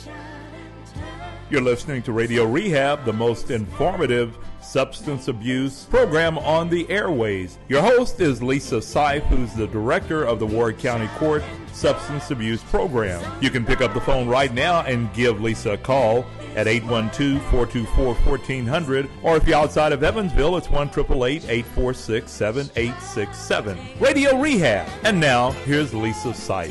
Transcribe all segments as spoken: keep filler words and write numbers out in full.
You're listening to Radio Rehab, the most informative substance abuse program on the airways. Your host is Lisa Seif, who's the director of the Ward County Court Substance Abuse Program. You can pick up the phone right now and give Lisa a call at eight one two, four two four, one four zero zero, or if you're outside of Evansville, it's one eight eight eight, eight four six, seven eight six seven. Radio Rehab. And now, here's Lisa Seif.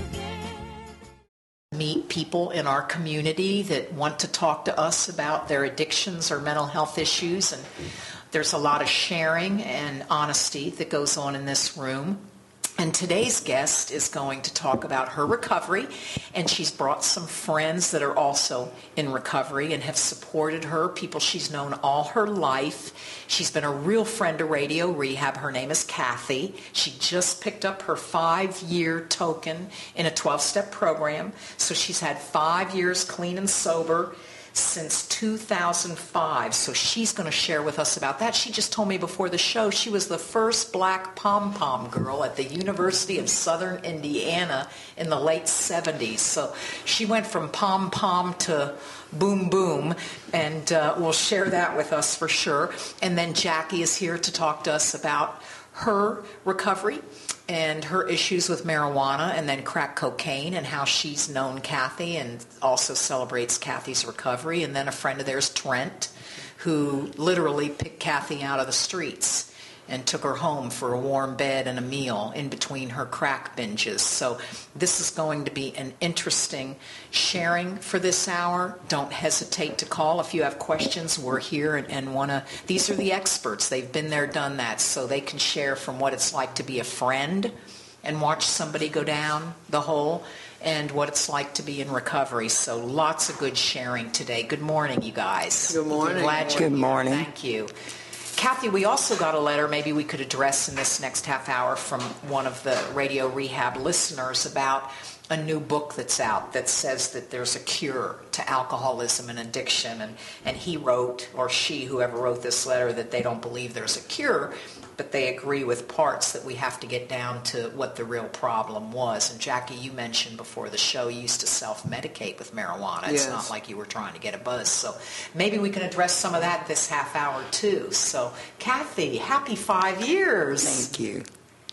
Meet people in our community that want to talk to us about their addictions or mental health issues, and there's a lot of sharing and honesty that goes on in this room. And today's guest is going to talk about her recovery, and she's brought some friends that are also in recovery and have supported her, people she's known all her life. She's been a real friend to Radio Rehab. Her name is Kathy. She just picked up her five-year token in a twelve-step program, so she's had five years clean and sober since two thousand five, so she's going to share with us about that. She just told me before the show she was the first black pom-pom girl at the University of Southern Indiana in the late seventies. So she went from pom-pom to boom boom, and uh, we'll share that with us for sure. And then Jackie is here to talk to us about her recovery and her issues with marijuana and then crack cocaine and how she's known Kathy and also celebrates Kathy's recovery. And then a friend of theirs, Trent, who literally picked Kathy out of the streets and took her home for a warm bed and a meal in between her crack binges. So this is going to be an interesting sharing for this hour. Don't hesitate to call if you have questions. We're here and, and want to, these are the experts. They've been there, done that, so they can share from what it's like to be a friend and watch somebody go down the hole and what it's like to be in recovery. So lots of good sharing today. Good morning, you guys. Good morning. Glad you're Good here. morning. Thank you. Kathy, we also got a letter maybe we could address in this next half hour from one of the Radio Rehab listeners about a new book that's out that says that there's a cure to alcoholism and addiction. And, and he wrote, or she, whoever wrote this letter, that they don't believe there's a cure, but they agree with parts that we have to get down to what the real problem was. And Jackie, you mentioned before the show you used to self-medicate with marijuana. It's Yes. not like you were trying to get a buzz. So maybe we can address some of that this half hour too. So Kathy, happy five years. Thank you.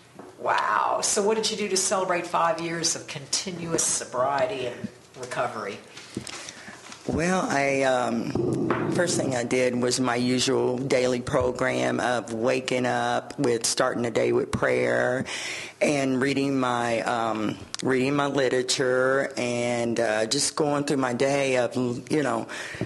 Wow. So what did you do to celebrate five years of continuous sobriety and recovery? Well, I um, first thing I did was my usual daily program of waking up with starting the day with prayer and reading my um, reading my literature and uh, just going through my day of you know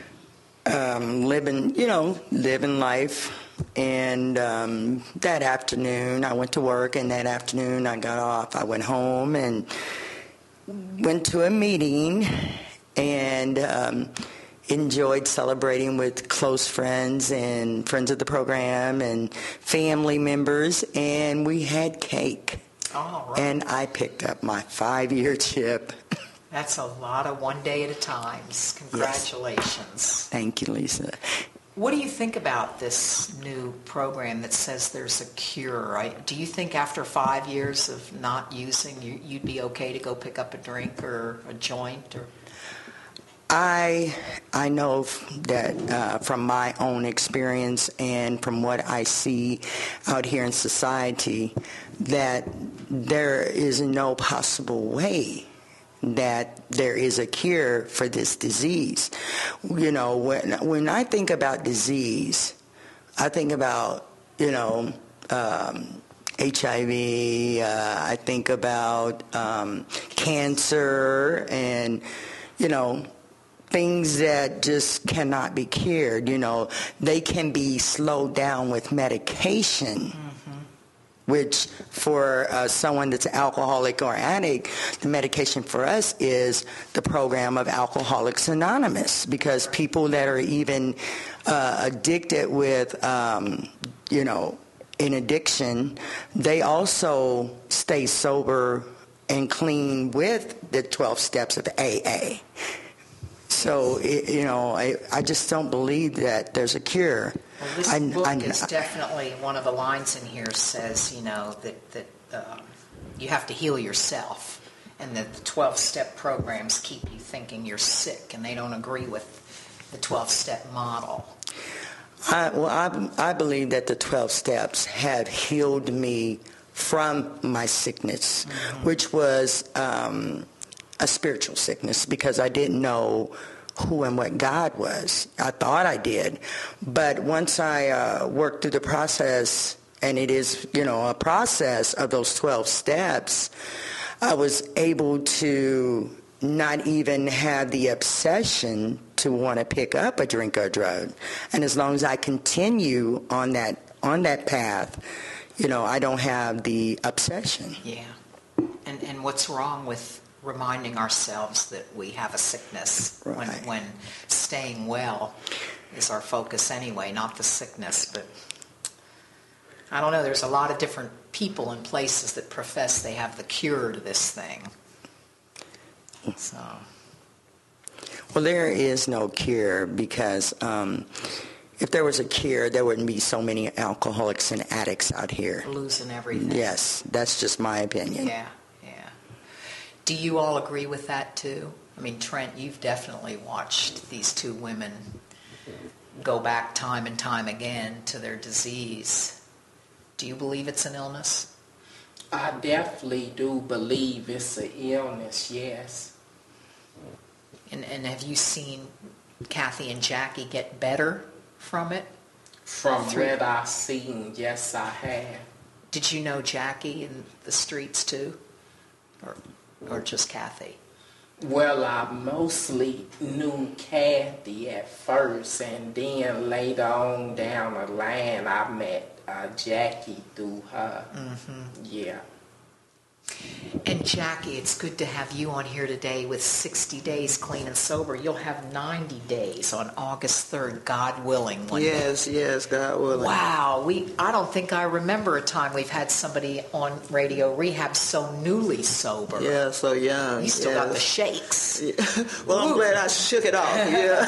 um, living you know living life. And um, that afternoon I went to work, and that afternoon I got off. I went home and went to a meeting and um, enjoyed celebrating with close friends and friends of the program and family members, and we had cake. All right. And I picked up my five-year chip. That's a lot of one day at a times. Congratulations. Yes. Thank you, Lisa. What do you think about this new program that says there's a cure? I, do you think after five years of not using, you, you'd be okay to go pick up a drink or a joint? Or I I know that uh, from my own experience and from what I see out here in society that there is no possible way that there is a cure for this disease. You know, when when I think about disease, I think about, you know, um, H I V, uh, I think about um, cancer and, you know, things that just cannot be cured. You know, they can be slowed down with medication. Mm-hmm. Which for uh, someone that's alcoholic or addict, the medication for us is the program of Alcoholics Anonymous, because people that are even uh, addicted with, um, you know, in addiction, they also stay sober and clean with the twelve steps of A A. So, it, you know, I, I just don't believe that there's a cure. Well, this I, book I, is definitely, one of the lines in here says, you know, that, that um, you have to heal yourself. and that the twelve-step programs keep you thinking you're sick, and they don't agree with the twelve-step model. I, well, I, I believe that the twelve steps have healed me from my sickness, mm-hmm. which was um, a spiritual sickness, because I didn't know who and what God was. I thought I did. But once I uh, worked through the process, and it is, you know, a process of those twelve steps, I was able to not even have the obsession to want to pick up a drink or a drug. And as long as I continue on that on that path, you know, I don't have the obsession. Yeah. And and what's wrong with reminding ourselves that we have a sickness, right. when when staying well is our focus anyway, not the sickness. But I don't know, there's a lot of different people and places that profess they have the cure to this thing. So, well, there is no cure, because um, if there was a cure, there wouldn't be so many alcoholics and addicts out here. Losing everything. Yes, that's just my opinion. Yeah, yeah. Do you all agree with that too? I mean, Trent, you've definitely watched these two women go back time and time again to their disease. Do you believe it's an illness? I definitely do believe it's an illness, yes. And, and have you seen Kathy and Jackie get better from it? From Through- what I've seen, yes, I have. Did you know Jackie in the streets too? Or, or just Kathy? Well, I mostly knew Kathy at first, and then later on down the line, I met uh, Jackie through her. Mm-hmm. Yeah. And Jackie, it's good to have you on here today with sixty days clean and sober. You'll have ninety days on August third, God willing. Yes, yes, God willing. Wow, we I don't think I remember a time we've had somebody on Radio Rehab so newly sober. Yeah, so young. You still yes. got the shakes. Yeah. Well, I'm glad I shook it off.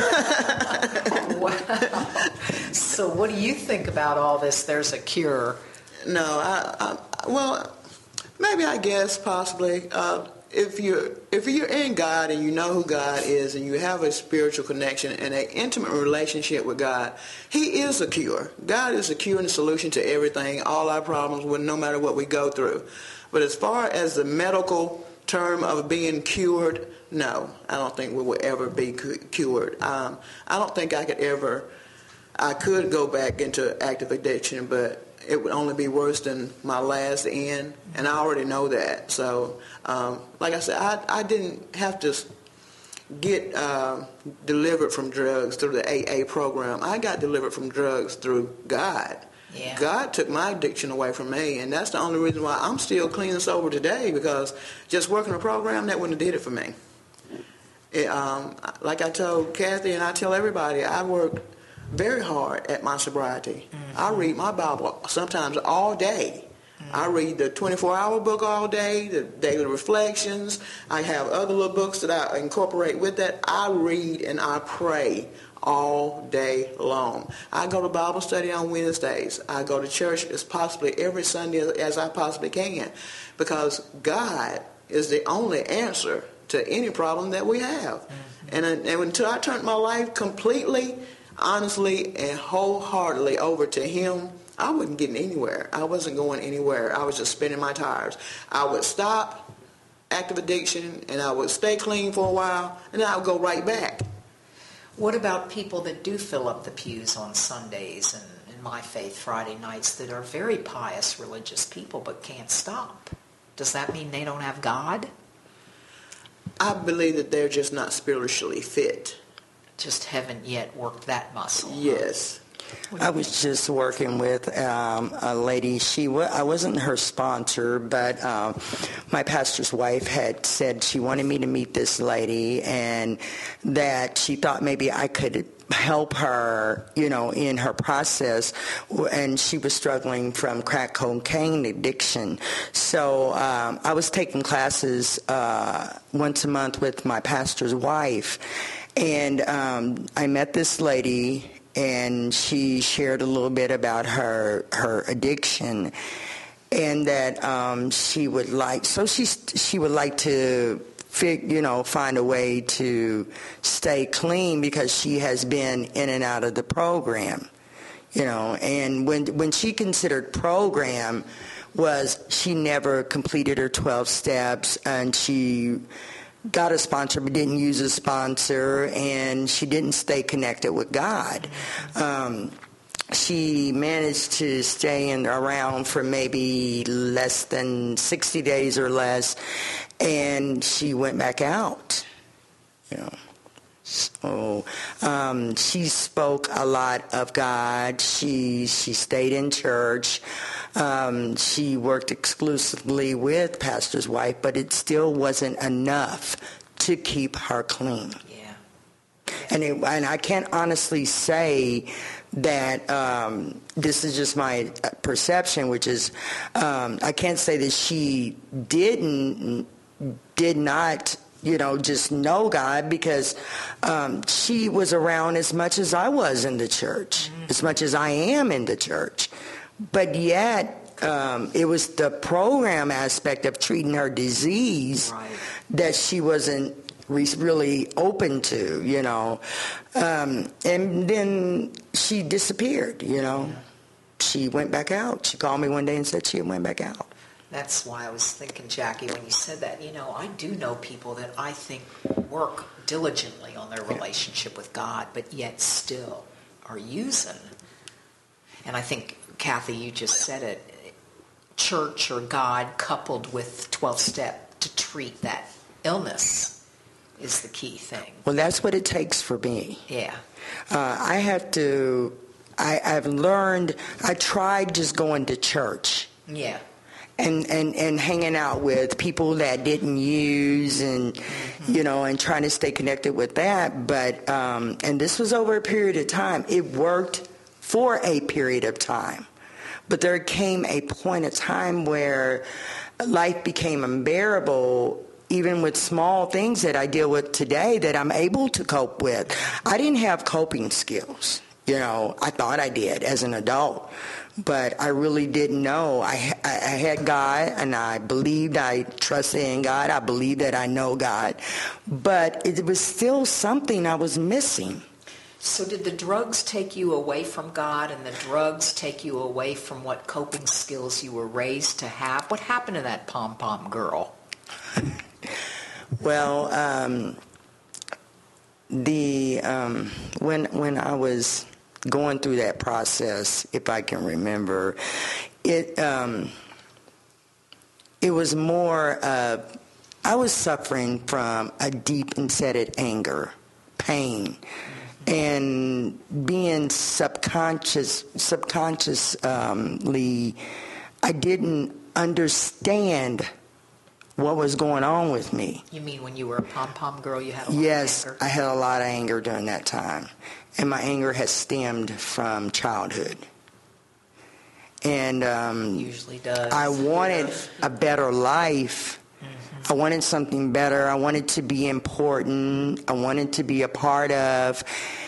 Yeah. Wow. So what do you think about all this? There's a cure. No, I, I well, maybe I guess possibly. Uh, if you're if you're in God and you know who God is and you have a spiritual connection and an intimate relationship with God, He is a cure. God is a cure and a solution to everything, all our problems, no matter what we go through. But as far as the medical term of being cured, no, I don't think we will ever be cured. Um, I don't think I could ever. I could go back into active addiction, but it would only be worse than my last end, and I already know that. So, um, like I said, I, I didn't have to get uh, delivered from drugs through the A A program. I got delivered from drugs through God. Yeah. God took my addiction away from me, and that's the only reason why I'm still clean and sober today, because just working a program, that wouldn't have did it for me. It, um, like I told Kathy, and I tell everybody, I worked very hard at my sobriety. Mm-hmm. I read my Bible sometimes all day. Mm-hmm. I read the twenty-four hour book all day, the daily reflections. I have other little books that I incorporate with that. I read and I pray all day long. I go to Bible study on Wednesdays. I go to church as possibly every Sunday as I possibly can, because God is the only answer to any problem that we have. Mm-hmm. And, and until I turned my life completely, honestly and wholeheartedly over to Him, I wasn't getting anywhere. I wasn't going anywhere. I was just spinning my tires. I would stop active addiction and I would stay clean for a while, and then I would go right back. What about people that do fill up the pews on Sundays and in My Faith Friday nights that are very pious religious people but can't stop? Does that mean they don't have God? I believe that they're just not spiritually fit. Just haven't yet worked that muscle. Yes. I was just working with um, a lady. She wa- I wasn't her sponsor, but um, my pastor's wife had said she wanted me to meet this lady, and that she thought maybe I could help her, you know, in her process. And she was struggling from crack cocaine addiction. So um, I was taking classes uh, once a month with my pastor's wife. And um, I met this lady, and she shared a little bit about her her addiction. and that um, she would like, so she she would like to, fig, you know, find a way to stay clean because she has been in and out of the program, you know. And when when she considered program, was she never completed her twelve steps, and she got a sponsor but didn't use a sponsor, and she didn't stay connected with God. Um, she managed to stay in around for maybe less than sixty days or less, and she went back out, you know. So um, she spoke a lot of God. She she stayed in church. Um, she worked exclusively with pastor's wife, but it still wasn't enough to keep her clean. Yeah. And it, and I can't honestly say that um, this is just my perception, which is um, I can't say that she didn't did not. you know, just know God, because um, she was around as much as I was in the church, mm-hmm. as much as I am in the church. But yet, um, it was the program aspect of treating her disease right. that she wasn't re- really open to, you know. Um, and then she disappeared, you know. Yeah. She went back out. She called me one day and said she went back out. That's why I was thinking, Jackie, when you said that, you know, I do know people that I think work diligently on their relationship with God, but yet still are using. And I think, Kathy, you just said it, church or God coupled with twelve-step to treat that illness is the key thing. Well, that's what it takes for me. Yeah. Uh, I have to, I, I've learned, I tried just going to church. Yeah. And, and, and hanging out with people that didn't use and, mm-hmm. you know, and trying to stay connected with that. But, um, and this was over a period of time. It worked for a period of time. But there came a point of time where life became unbearable, even with small things that I deal with today that I'm able to cope with. I didn't have coping skills. You know, I thought I did as an adult. But I really didn't know. I, I had God, and I believed, I trusted in God. I believed that I know God. But it was still something I was missing. So did the drugs take you away from God, and the drugs take you away from what coping skills you were raised to have? What happened to that pom-pom girl? Well, um, the um, when when I was going through that process, if I can remember, it um, it was more of, I was suffering from a deep insetted anger, pain, and being subconscious, subconsciously, I didn't understand what was going on with me. You mean when you were a pom-pom girl, you had a lot yes, of anger? Yes, I had a lot of anger during that time. And my anger has stemmed from childhood. And um, usually does. I wanted a better life. Mm-hmm. I wanted something better. I wanted to be important. I wanted to be a part of.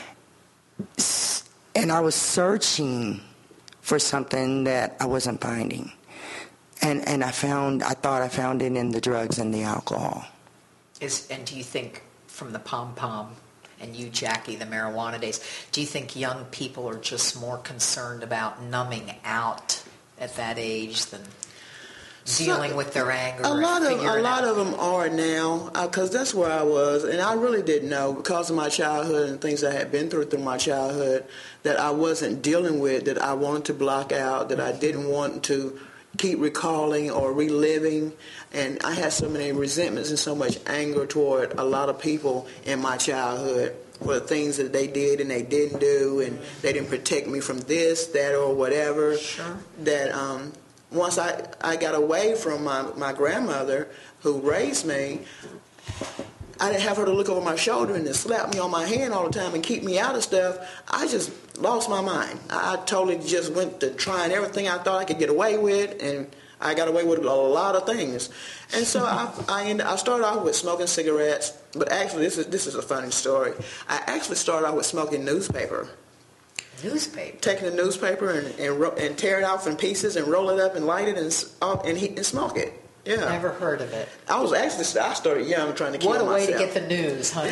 And I was searching for something that I wasn't finding. And and I found, I thought I found it in the drugs and the alcohol. Is and do you think from the pom-pom and you, Jackie, the marijuana days, do you think young people are just more concerned about numbing out at that age than dealing so, with their anger? A lot of a lot out? of them are now, because uh, that's where I was, and I really didn't know, because of my childhood and things I had been through through my childhood, that I wasn't dealing with, that I wanted to block out, that I didn't want to keep recalling or reliving. And I had so many resentments and so much anger toward a lot of people in my childhood for the things that they did and they didn't do, and they didn't protect me from this, that, or whatever. Sure. That um, once I, I got away from my, my grandmother who raised me, I didn't have her to look over my shoulder and to slap me on my hand all the time and keep me out of stuff. I just lost my mind. I, I totally just went to trying everything I thought I could get away with, and I got away with a lot of things. And so I I, ended, I started off with smoking cigarettes, but actually this is this is a funny story. I actually started off with smoking newspaper. Newspaper? Taking the newspaper and and, ro- and tear it off in pieces and roll it up and light it and s- uh, and heat and smoke it. Yeah. Never heard of it. I was actually, I started young trying to kill What a myself. way to get the news, huh?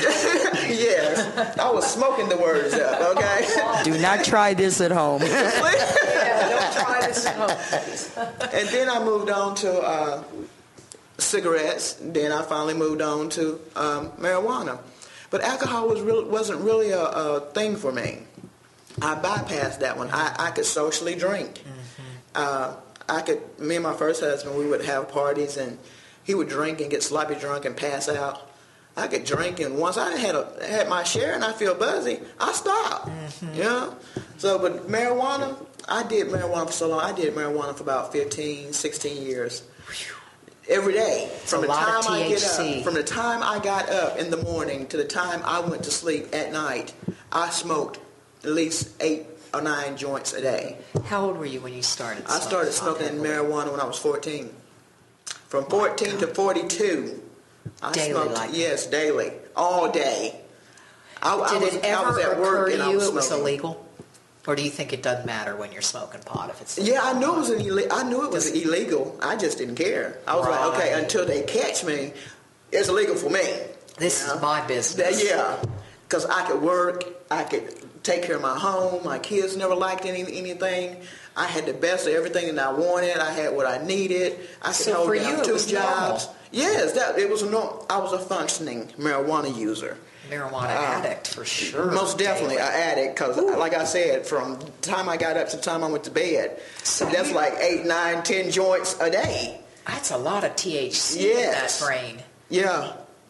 Yes. I was smoking the words up, okay? Do not try this at home. Yeah, don't try this at home. And then I moved on to uh, cigarettes. Then I finally moved on to um, marijuana. But alcohol was really, wasn't really a, a thing for me. I bypassed that one. I, I could socially drink. Mm-hmm. Uh, I could, me and my first husband, we would have parties and he would drink and get sloppy drunk and pass out. I could drink, and once I had a, had my share and I feel buzzy, I stopped. Mm-hmm. You know? So, but marijuana, I did marijuana for so long. I did marijuana for about fifteen, sixteen years. Every day. From the time I get up, from the time I got up in the morning to the time I went to sleep at night, I smoked at least eight or nine joints a day. How old were you when you started I smoking? started smoking marijuana when I was fourteen. From fourteen to forty-two. I daily smoked, like that? Yes, daily. All day. I, Did I was, it ever I was at occur work to and I you was it was smoking. illegal? Or do you think it doesn't matter when you're smoking pot if it's Yeah, I knew it was an ille- I knew it was Just- illegal. I just didn't care. I was like, okay, Right. until they catch me, it's illegal for me. This You know? is my business. That- yeah, because I could work, I could take care of my home. My kids never liked any anything. I had the best of everything that I wanted. I had what I needed. I could So hold for down you, it two was jobs. normal. Yes, that it was a norm. I was a functioning marijuana user. Marijuana Uh, addict for sure. Most definitely Daily. an addict because, like I said, from the time I got up to the time I went to bed, So that's you- like eight, nine, ten joints a day. That's a lot of T H C in that Yes. brain. Yeah.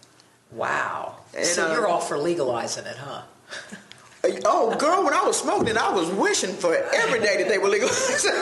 Wow. And, so uh, you're all for legalizing it, huh? Oh, girl, when I was smoking it, I was wishing for every day that they were legal.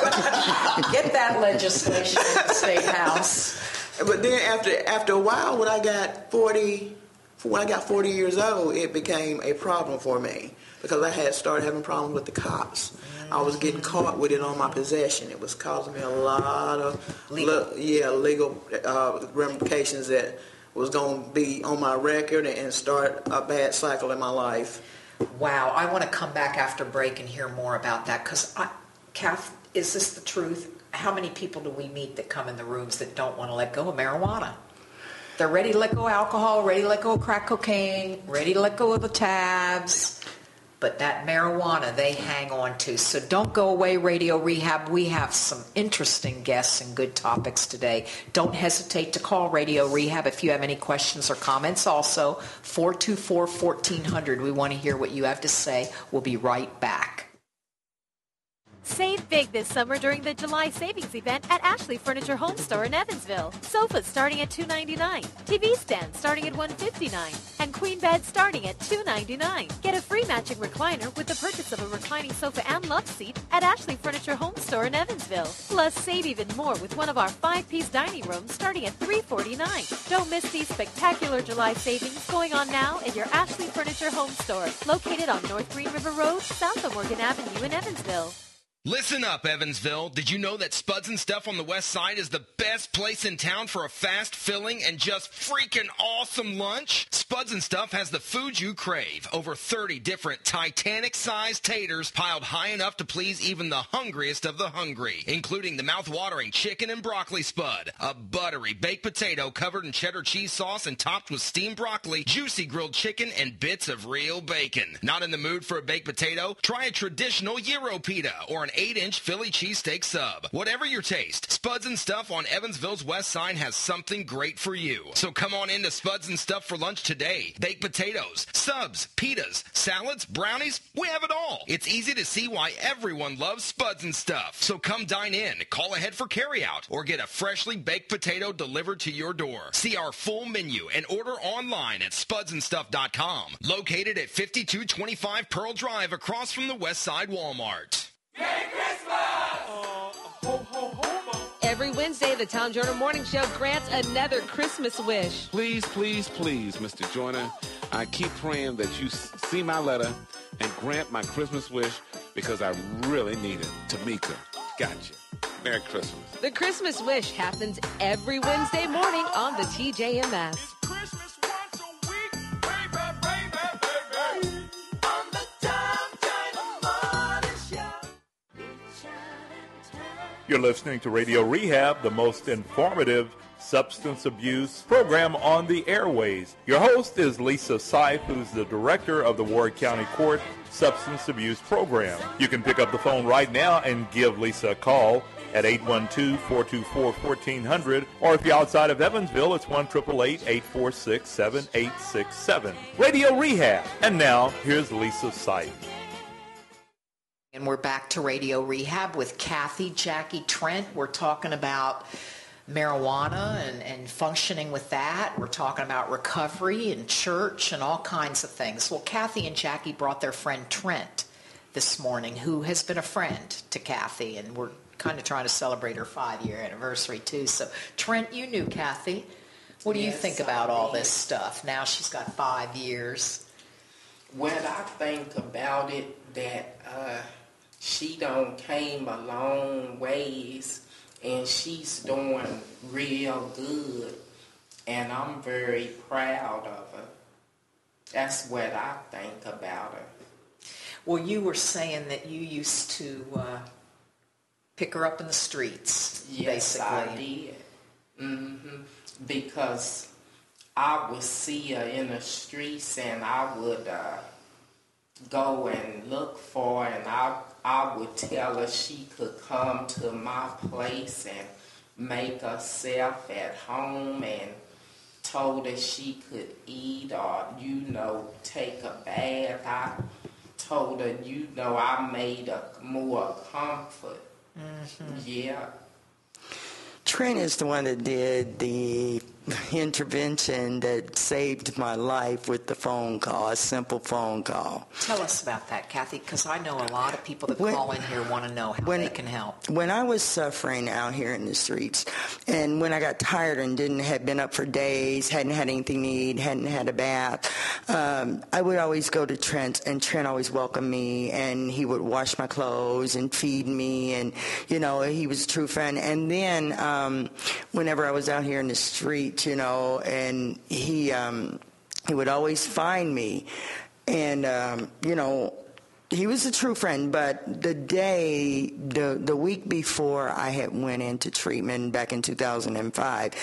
Get that legislation in the state house. But then after after a while, when I got forty, when I got forty years old, it became a problem for me because I had started having problems with the cops. I was getting caught with it on my possession. It was causing me a lot of Legal. le- yeah legal uh, ramifications that was going to be on my record and start a bad cycle in my life. Wow. I want to come back after break and hear more about that because, Kath, is this the truth? How many people do we meet that come in the rooms that don't want to let go of marijuana? They're ready to let go of alcohol, ready to let go of crack cocaine, ready to let go of the tabs. But that marijuana they hang on to. So don't go away, Radio Rehab. We have some interesting guests and good topics today. Don't hesitate to call Radio Rehab if you have any questions or comments. Also, four two four, fourteen hundred. We want to hear what you have to say. We'll be right back. Save big this summer during the July Savings Event at Ashley Furniture Home Store in Evansville. Sofas starting at two hundred ninety-nine dollars, T V stands starting at one hundred fifty-nine dollars, and queen beds starting at two hundred ninety-nine dollars. Get a free matching recliner with the purchase of a reclining sofa and love seat at Ashley Furniture Home Store in Evansville. Plus, save even more with one of our five-piece dining rooms starting at three hundred forty-nine dollars. Don't miss these spectacular July savings going on now at your Ashley Furniture Home Store, located on North Green River Road, south of Morgan Avenue in Evansville. Listen up, Evansville. Did you know that Spuds and Stuff on the west side is the best place in town for a fast, filling, and just freaking awesome lunch? Spuds and Stuff has the food you crave. Over thirty different Titanic-sized taters piled high enough to please even the hungriest of the hungry, including the mouth-watering chicken and broccoli spud, a buttery baked potato covered in cheddar cheese sauce and topped with steamed broccoli, juicy grilled chicken, and bits of real bacon. Not in the mood for a baked potato? Try a traditional Gyro pita or an eight-inch Philly cheesesteak sub. Whatever your taste, Spuds and Stuff on Evansville's west side has something great for you. So come on into Spuds and Stuff for lunch today. Baked potatoes, subs, pitas, salads, brownies, we have it all. It's easy to see why everyone loves Spuds and Stuff. So come dine in, call ahead for carryout, or get a freshly baked potato delivered to your door. See our full menu and order online at spuds and stuff dot com. Located at fifty-two twenty-five Pearl Drive across from the West Side Walmart. Merry Christmas! Uh, ho, ho, ho, Every Wednesday, the Town Journal Morning Show grants another Christmas wish. Please, please, please, Mister Joyner, I keep praying that you see my letter and grant my Christmas wish because I really need it. Tamika, gotcha. Merry Christmas. The Christmas wish happens every Wednesday morning on the T J M S. It's Christmas once a week, baby, baby, baby. On the Town Journal Morning You're listening to Radio Rehab, the most informative substance abuse program on the airways. Your host is Lisa Seif, who's the director of the Ward County Court Substance Abuse Program. You can pick up the phone right now and give Lisa a call at eight one two, four two four, one four zero zero, or if you're outside of Evansville, it's one eight eight eight, eight four six, seven eight six seven. Radio Rehab. And now, here's Lisa Seif. And we're back to Radio Rehab with Kathy Jackie Trent. We're talking about marijuana and, and functioning with that. We're talking about recovery and church and all kinds of things. Well, Kathy and Jackie brought their friend Trent this morning, who has been a friend to Kathy, and we're kind of trying to celebrate her five-year anniversary, too. So, Trent, you knew Kathy. What do you Yes, think about all this stuff? Now she's got five years. Well, I think about it that uh, she done came a long ways, and she's doing real good, and I'm very proud of her. That's what I think about her. Well, you were saying that you used to uh, pick her up in the streets, Yes, basically. I did. Mm-hmm. Because I would see her in the streets, and I would uh, go and look for her, and I, I would tell her she could come to my place and make herself at home, and told her she could eat or, you know, take a bath. I told her, you know, I made her more comfort. Mm-hmm. Yeah. Trent is the one that did the intervention that saved my life with the phone call, a simple phone call. Tell us about that, Kathy, because I know a lot of people that when, call in here want to know how when, they can help. When I was suffering out here in the streets, and when I got tired and didn't had been up for days, hadn't had anything to eat, hadn't had a bath, um, I would always go to Trent, and Trent always welcomed me, and he would wash my clothes and feed me, and, you know, he was a true friend. And then um, whenever I was out here in the street, you know, and he um, he would always find me, and um, you know, he was a true friend. But the day, the the week before I had went into treatment back in two thousand five,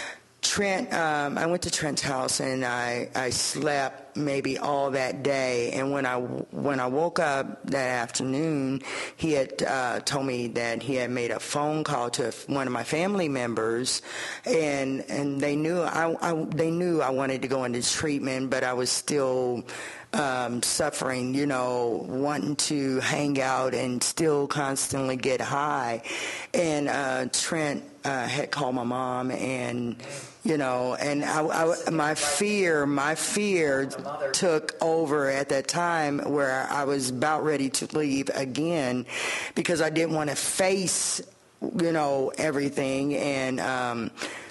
Trent, um, I went to Trent's house, and I, I slept maybe all that day. And when I when I woke up that afternoon, he had uh, told me that he had made a phone call to one of my family members, and and they knew I, I they knew I wanted to go into treatment, but I was still Um, suffering, you know, wanting to hang out and still constantly get high. And uh, Trent uh, had called my mom, and, you know, and I, I, my fear, my fear took over at that time, where I was about ready to leave again, because I didn't want to face, you know, everything. And um,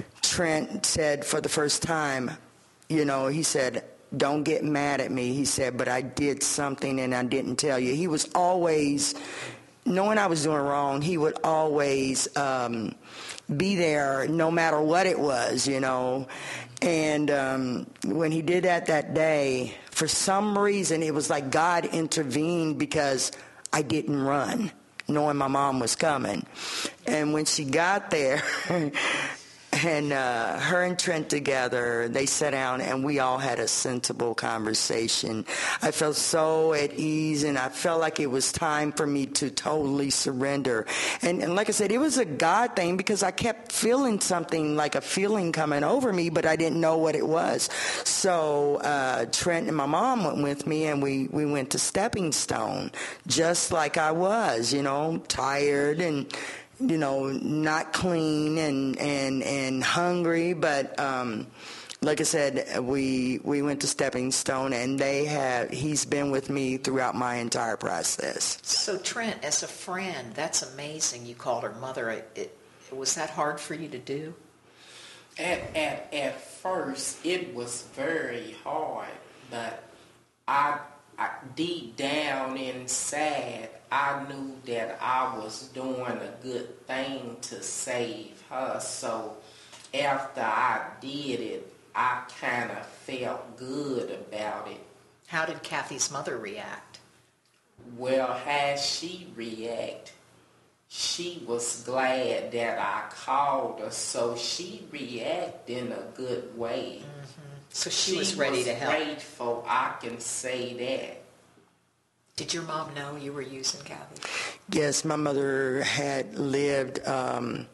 Trent said for the first time, you know, he said, "Don't get mad at me," he said, "but I did something and I didn't tell you." He was always, knowing I was doing wrong, he would always um, be there no matter what it was, you know. And um, when he did that that day, for some reason, it was like God intervened, because I didn't run, knowing my mom was coming. And when she got there, and uh, her and Trent together, they sat down and we all had a sensible conversation. I felt so at ease, and I felt like it was time for me to totally surrender. And, and like I said, it was a God thing, because I kept feeling something, like a feeling coming over me, but I didn't know what it was. So uh, Trent and my mom went with me, and we, we went to Stepping Stone, just like I was, you know, tired and, you know, not clean and and and hungry, but um, like I said, we we went to Stepping Stone, and they have he's been with me throughout my entire process. So Trent, as a friend, that's amazing. You called her mother. It, it was that hard for you to do? At at at first, it was very hard, but I, I deep down inside, I knew that I was doing a good thing to save her. So after I did it, I kind of felt good about it. How did Kathy's mother react? Well, how she react? she was glad that I called her, so she reacted in a good way. Mm-hmm. So she, she was ready was to help. Grateful, I can say that. Did your mom know you were using, Kathy? Yes, my mother had lived um,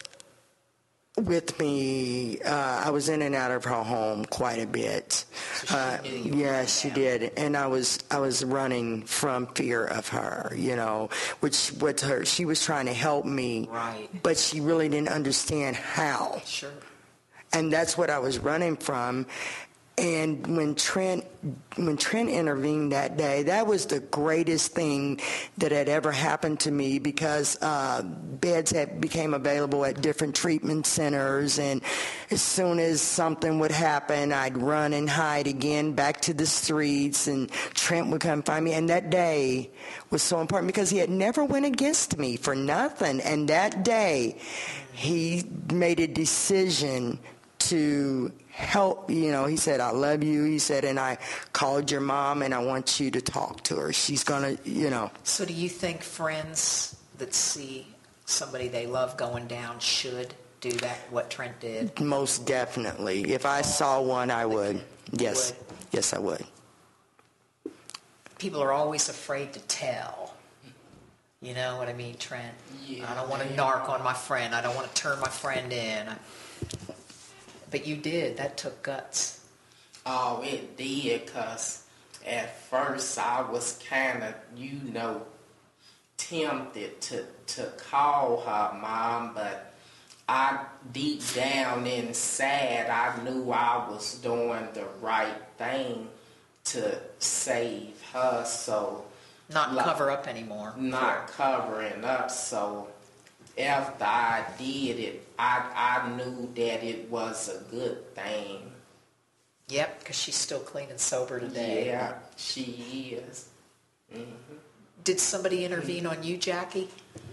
with me. Uh, I was in and out of her home quite a bit. So she uh, knew you yeah, she did, and I was I was running from fear of her, you know, which with her she was trying to help me, right? But she really didn't understand how. Sure. And that's what I was running from. And when Trent, when Trent intervened that day, that was the greatest thing that had ever happened to me, because uh, beds had became available at different treatment centers, and as soon as something would happen, I'd run and hide again back to the streets, and Trent would come find me. And that day was so important because he had never went against me for nothing. And that day, he made a decision to help, you know, he said, I love you. He said, and I called your mom and I want you to talk to her. She's going to, you know. So do you think friends that see somebody they love going down should do that, what Trent did? Most definitely. If I saw one, I would. Yes. Would. Yes, I would. People are always afraid to tell. You know what I mean, Trent? Yeah, I don't want to narc on my friend. I don't want to turn my friend in. I, But you did. That took guts. Oh, it did, because at first I was kind of, you know, tempted to, to call her mom, but I, deep down inside, I knew I was doing the right thing to save her, so... Not like, cover up anymore. Not covering up, so... After I did it, I I knew that it was a good thing. Yep, because she's still clean and sober today. Yeah, she is. Mm-hmm. Did somebody intervene on you, Jackie?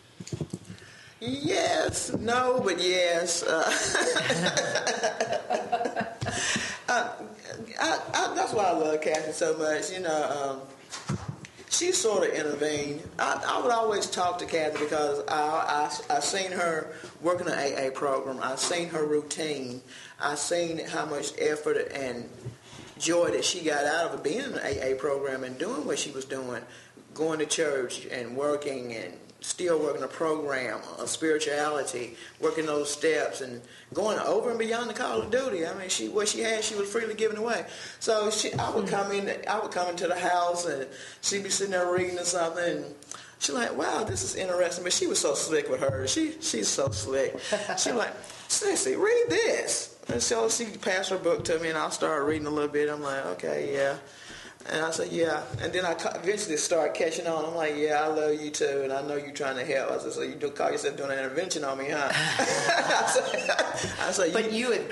Yes, no, but yes. Uh, uh, I, I, that's why I love Kathy so much. You know, um, she sort of intervened. I, I would always talk to Kathy because I, I I seen her working an A A program. I seen her routine. I seen how much effort and joy that she got out of being in an A A program and doing what she was doing, going to church and working and still working a program, a spirituality, working those steps and going over and beyond the call of duty. I mean, she what she had, she was freely giving away. So she, I would come in, I would come into the house and she'd be sitting there reading or something. And she's like, "Wow, this is interesting." But she was so slick with her. She she's so slick. She's like, "Sissy, read this." And so she passed her book to me, and I'll start reading a little bit. I'm like, "Okay, yeah." And I said, yeah. And then I eventually start catching on. I'm like, yeah, I love you too, and I know you're trying to help. I said, so you do call yourself doing an intervention on me, huh? I said, I said, but you, you had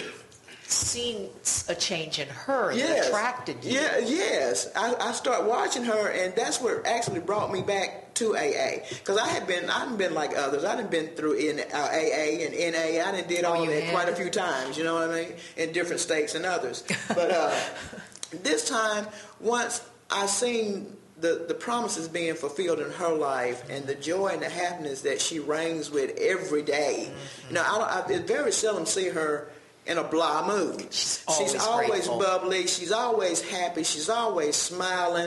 seen a change in her that yes, attracted you. Yeah, yes. I, I started watching her, and that's what actually brought me back to A A. Because I had been, I hadn't been like others. I hadn't been through in, uh, A A and N A. I done did all oh, of that had? quite a few times, you know what I mean, in different states and others. But uh, this time, once I seen the, the promises being fulfilled in her life and the joy and the happiness that she reigns with every day. Mm-hmm. You know, I, I very seldom see her in a blah mood. She's always, she's always grateful. bubbly. She's always happy. She's always smiling.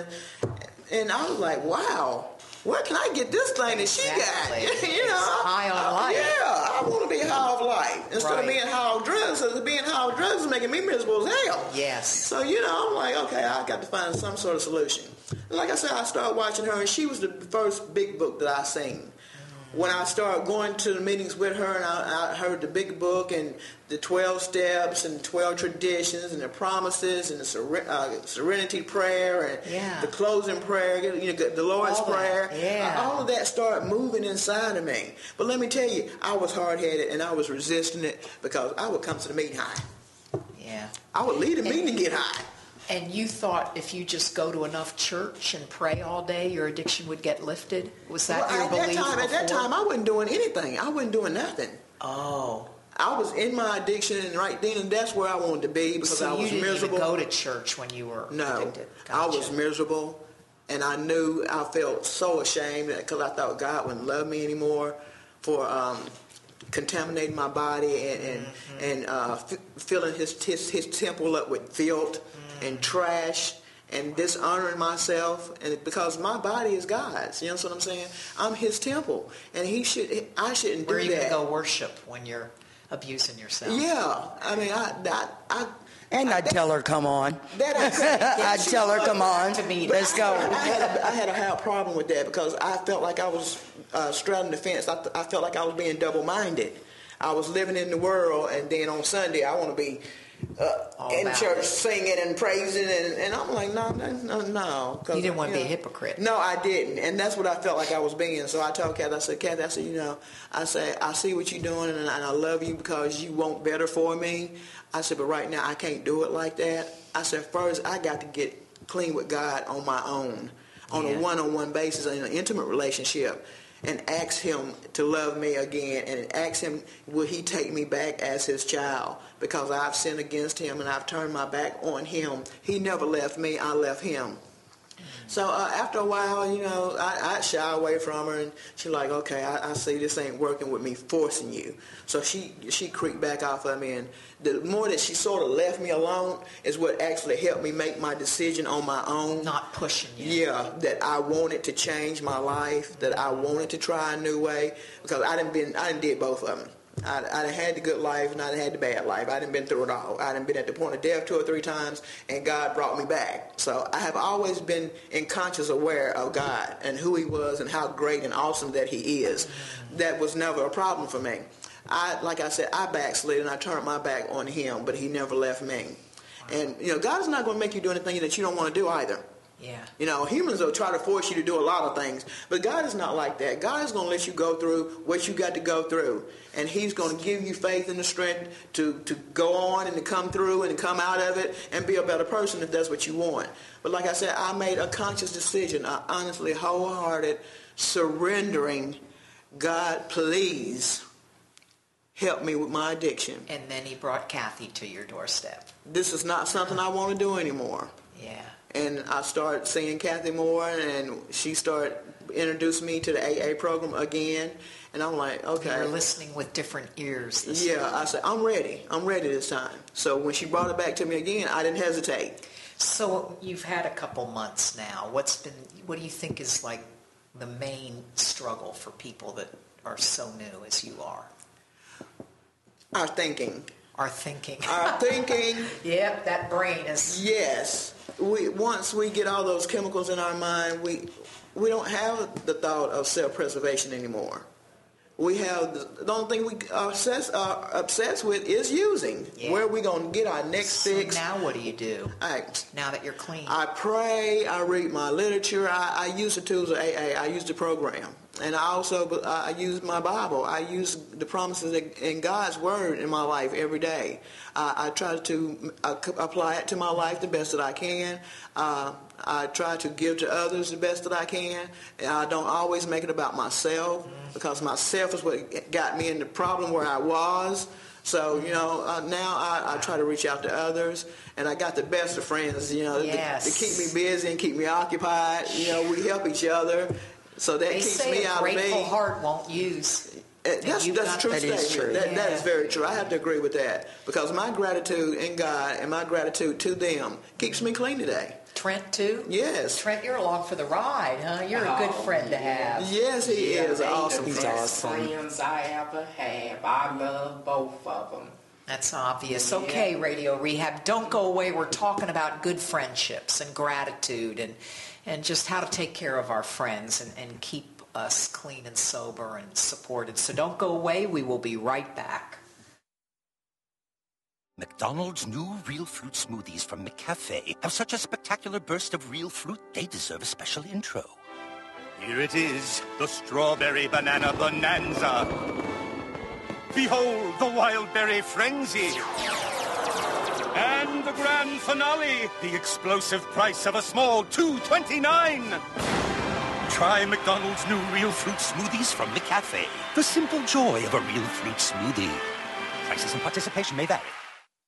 And I was like, wow, where can I get this thing that she exactly. got? you know, high on I, life. Yeah, I want to be high on life instead right. of being high on drugs. Because being high on drugs is making me miserable as hell. Yes. So you know, I'm like, okay, I got to find some sort of solution. And like I said, I started watching her, and she was the first big book that I seen. When I started going to the meetings with her, and I, I heard the big book and the twelve steps and twelve traditions and the promises and the seren- uh, serenity prayer and yeah. the closing prayer, you know, the Lord's all prayer, yeah. uh, all of that started moving inside of me. But let me tell you, I was hard-headed and I was resisting it because I would come to the meeting high. Yeah. I would leave the and, meeting to get high. And you thought if you just go to enough church and pray all day, your addiction would get lifted? Was that well, your at belief that time, before? At that time, I wasn't doing anything. I wasn't doing nothing. Oh. I was in my addiction, and right then and that's where I wanted to be because so I was you didn't miserable. even go to church when you were no, addicted? I Gotcha. was miserable. And I knew, I felt so ashamed because I thought God wouldn't love me anymore for um, contaminating my body and and, mm-hmm. and uh, f- filling his, his his temple up with filth mm-hmm. and trash and dishonoring myself, and because my body is God's, you know what I'm saying? I'm His temple, and He should, I shouldn't do that. Where are you going to go worship when you're abusing yourself? Yeah, I mean, I, I, I and I'd tell her, come on. That I, I'd tell her, come on, let's go. I had, a, I had a hard problem with that because I felt like I was uh, straddling the fence. I, I felt like I was being double-minded. I was living in the world, and then on Sunday I want to be uh, in church it. singing and praising, and, and I'm like, no, no, no. You didn't want to you be know, a hypocrite. No, I didn't, and that's what I felt like I was being. So I told Kathy, I said, Kathy, I said, you know, I said, I see what you're doing, and I, and I love you because you want better for me. I said, but right now I can't do it like that. I said, first I got to get clean with God on my own, on yeah. a one-on-one basis, in an intimate relationship, and ask Him to love me again, and ask Him, will He take me back as His child? Because I've sinned against Him and I've turned my back on Him. He never left me, I left Him. So uh, after a while, you know, I, I shy away from her, and she's like, okay, I, I see this ain't working with me forcing you. So she she creeped back off of me, and the more that she sort of left me alone is what actually helped me make my decision on my own. Not pushing you. Yeah, that I wanted to change my life, that I wanted to try a new way, because I didn't been I didn't did both of them. I, I done had the good life and I done had the bad life. I done been through it all. I done been at the point of death two or three times, and God brought me back. So I have always been in conscious aware of God and who He was and how great and awesome that He is. That was never a problem for me. I, like I said, I backslid and I turned my back on Him, but He never left me. And, you know, God's not going to make you do anything that you don't want to do either. Yeah. You know, humans will try to force you to do a lot of things, but God is not like that. God is going to let you go through what you got to go through, and He's going to give you faith and the strength to, to go on and to come through and to come out of it and be a better person if that's what you want. But like I said, I made a conscious decision, a honestly wholehearted surrendering. God, please help me with my addiction. And then He brought Kathy to your doorstep. This is not something I want to do anymore. Yeah. And I started seeing Kathy more, and she started introducing me to the A A program again. And I'm like, okay. You're listening with different ears this Yeah, time. I said, I'm ready. I'm ready this time. So when she brought it back to me again, I didn't hesitate. So you've had a couple months now. What's been? What do you think is like the main struggle for people that are so new as you are? Our thinking. Our thinking. Our thinking. Yep, that brain is. Yes. We once we get all those chemicals in our mind, we we don't have the thought of self-preservation anymore. We have the, the only thing we are obsessed, uh, obsessed with is using. Yeah. Where are we going to get our next so fix? Now what do you do? I, now that you're clean. I pray. I read my literature. I, I use the tools of A A. I use the program. And I also uh, I use my Bible. I use the promises in God's Word in my life every day. Uh, I try to uh, apply it to my life the best that I can. Uh, I try to give to others the best that I can. And I don't always make it about myself, because myself is what got me in the problem where I was. So, you know, uh, now I, I try to reach out to others, and I got the best of friends, you know, yes. to, to keep me busy and keep me occupied. You know, we help each other. So that they keeps say me a out of me. grateful heart won't use. That's, that's a true that statement. is true. That, yeah. that is very true. I have to agree with that, because my gratitude in God and my gratitude to them keeps me clean today. Trent, too? Yes. Trent, you're along for the ride, huh? You're a good friend to have. Yes, he yeah, is. They Awesome the friend. best friends I ever have. I love both of them. That's obvious. Yeah. Okay, Radio Rehab, don't go away. We're talking about good friendships and gratitude and, and just how to take care of our friends and, and keep us clean and sober and supported. So don't go away. We will be right back. McDonald's new real fruit smoothies from McCafe have such a spectacular burst of real fruit, they deserve a special intro. Here it is, the Strawberry Banana Bonanza. Behold the Wild Berry Frenzy. And the grand finale, the explosive price of a small two twenty-nine. Try McDonald's new real fruit smoothies from McCafe. The simple joy of a real fruit smoothie. Prices and participation may vary.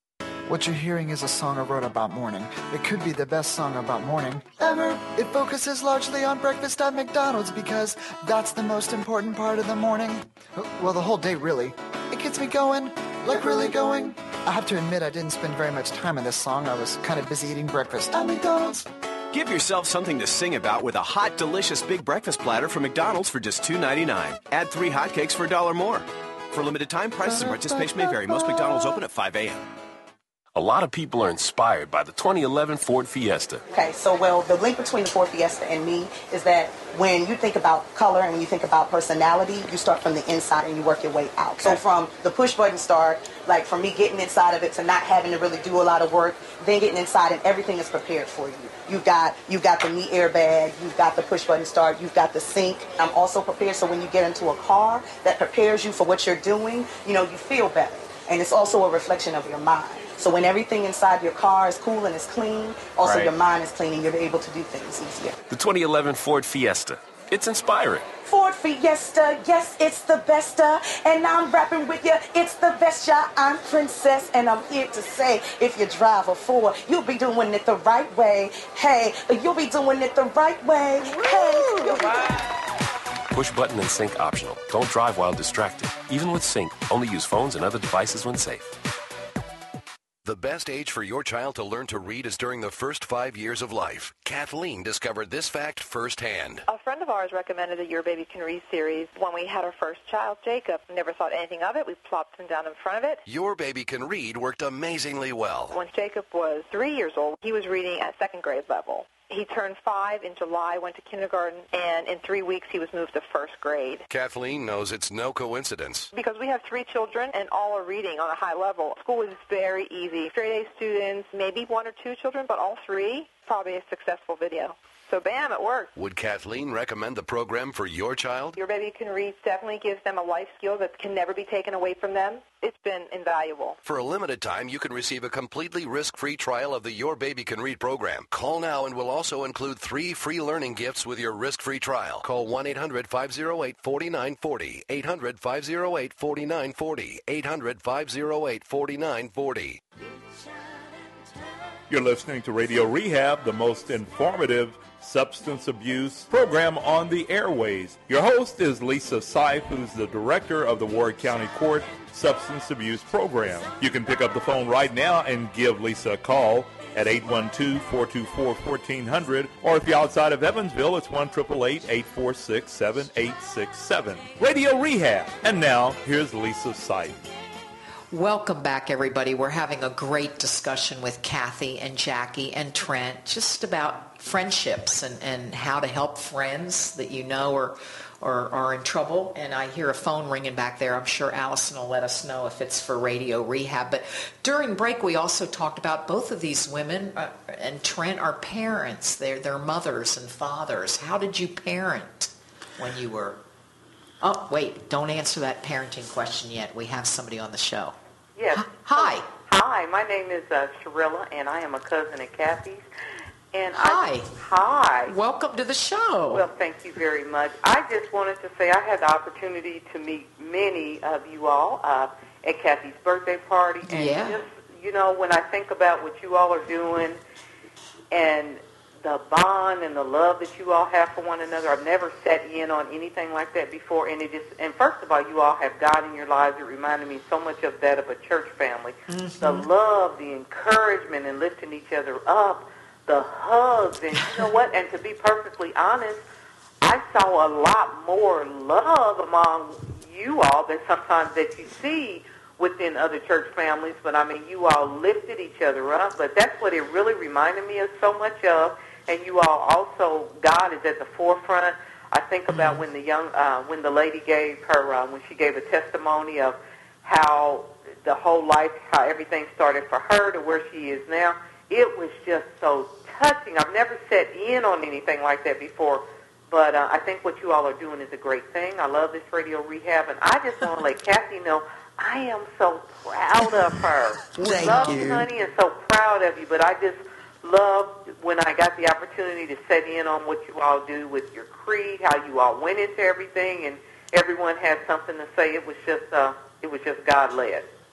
What you're hearing is a song I wrote about morning. It could be the best song about morning ever. It focuses largely on breakfast at McDonald's because that's the most important part of the morning. Well, the whole day, really. It gets me going, like really going. I have to admit I didn't spend very much time in this song. I was kind of busy eating breakfast at McDonald's. Give yourself something to sing about with a hot, delicious big breakfast platter from McDonald's for just two ninety-nine. Add three hotcakes for a dollar more. For limited time, prices and participation may vary. Most McDonald's open at five a.m. A lot of people are inspired by the twenty eleven Ford Fiesta. Okay, so well, the link between the Ford Fiesta and me is that when you think about color and when you think about personality, you start from the inside and you work your way out. Okay. So from the push button start, like from me getting inside of it to not having to really do a lot of work, then getting inside and everything is prepared for you. You've got you've got the knee airbag, you've got the push button start, you've got the sync. I'm also prepared so when you get into a car that prepares you for what you're doing, you know, you feel better. And it's also a reflection of your mind. So when everything inside your car is cool and is clean, also right. your mind is clean and you're able to do things easier. The twenty eleven Ford Fiesta. It's inspiring. Ford Fiesta, yes, it's the best, uh, and I'm rapping with you, it's the best, yeah, I'm Princess, and I'm here to say, if you drive a Ford, you'll be doing it the right way, hey, you'll be doing it the right way, hey, you'll be doing Push button and sync optional. Don't drive while distracted. Even with sync, only use phones and other devices when safe. The best age for your child to learn to read is during the first five years of life. Kathleen discovered this fact firsthand. A friend of ours recommended the Your Baby Can Read series when we had our first child, Jacob. Never thought anything of it. We plopped him down in front of it. Your Baby Can Read worked amazingly well. When Jacob was three years old, he was reading at second grade level. He turned five in July, went to kindergarten, and in three weeks he was moved to first grade. Kathleen knows it's no coincidence. Because we have three children and all are reading on a high level. School is very easy. Straight A students, maybe one or two children, but all three, probably a successful video. So bam, it worked. Would Kathleen recommend the program for your child? Your Baby Can Read definitely gives them a life skill that can never be taken away from them. It's been invaluable. For a limited time, you can receive a completely risk-free trial of the Your Baby Can Read program. Call now and we'll also include three free learning gifts with your risk-free trial. Call one eight hundred five oh eight four nine four zero, eight hundred five oh eight four nine four zero, eight hundred five oh eight four nine four zero. You're listening to Radio Rehab, the most informative substance abuse program on the airways. Your host is Lisa Seif, who's the director of the Ward County Court Substance Abuse Program. You can pick up the phone right now and give Lisa a call at eight one two, four two four, one four zero zero, or if you're outside of Evansville, it's one eight eight eight, eight four six, seven eight six seven. Radio Rehab. And now, here's Lisa Seif. Welcome back, everybody. We're having a great discussion with Kathy and Jackie and Trent just about friendships and, and how to help friends that you know are, are, are in trouble. And I hear a phone ringing back there. I'm sure Allison will let us know if it's for Radio Rehab. But during break, we also talked about both of these women, uh, and Trent are parents. They're, they're mothers and fathers. How did you parent when you were... Oh, wait, don't answer that parenting question yet. We have somebody on the show. Yes. Hi. Hi, my name is uh, Sharilla, and I am a cousin of Kathy's. And hi. I, hi. Welcome to the show. Well, thank you very much. I just wanted to say I had the opportunity to meet many of you all uh, at Kathy's birthday party. And yeah. just, you know, when I think about what you all are doing and the bond and the love that you all have for one another. I've never sat in on anything like that before, and it just, and first of all, you all have God in your lives. It reminded me so much of that of a church family. Mm-hmm. The love, the encouragement, and lifting each other up, the hugs, and you know what? And to be perfectly honest, I saw a lot more love among you all than sometimes that you see within other church families. But I mean, you all lifted each other up. But that's what it really reminded me of so much of. And you all also, God is at the forefront. I think about when the young, uh, when the lady gave her, uh, when she gave a testimony of how the whole life, how everything started for her to where she is now. It was just so touching. I've never sat in on anything like that before. But uh, I think what you all are doing is a great thing. I love this Radio Rehab, and I just want to let Kathy know I am so proud of her. Thank love you. honey, and so proud of you. But I just love when I got the opportunity to sit in on what you all do with your creed, how you all went into everything, and everyone had something to say. It was just, uh, it was just God led.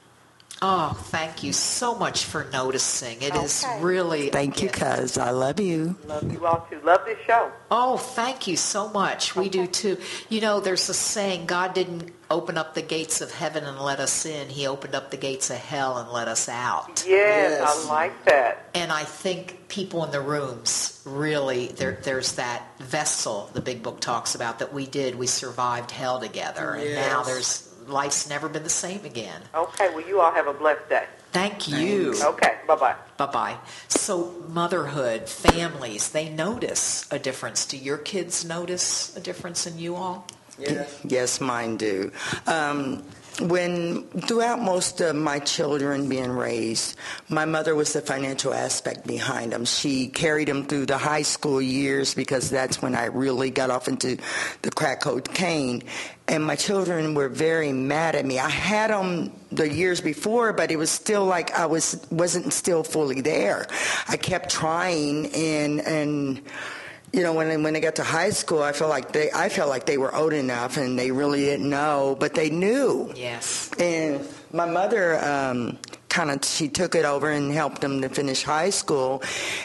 Oh, thank you so much for noticing. It okay. is really... Thank you, cuz. I love you. Love you all, too. Love this show. Oh, thank you so much. We okay. do, too. You know, there's a saying, God didn't open up the gates of heaven and let us in. He opened up the gates of hell and let us out. Yes, yes. I like that. And I think people in the rooms, really, there, there's that vessel the Big Book talks about that we did. We survived hell together. And yes. now there's... life's never been the same again. Okay, well, you all have a blessed day. Thank you. Thanks. Okay, bye-bye. Bye-bye. So motherhood, families, they notice a difference. Do your kids notice a difference in you all? Yes, yes, mine do. Um, when throughout most of my children being raised, my mother was the financial aspect behind them. She carried them through the high school years because that's when I really got off into the crack cocaine. And my children were very mad at me. I had them the years before, but it was still like I was wasn't still fully there. I kept trying, and and. You know, when when they got to high school, I felt like they I felt like they were old enough, and they really didn't know, but they knew. Yes. And my mother um, kind of she took it over and helped them to finish high school.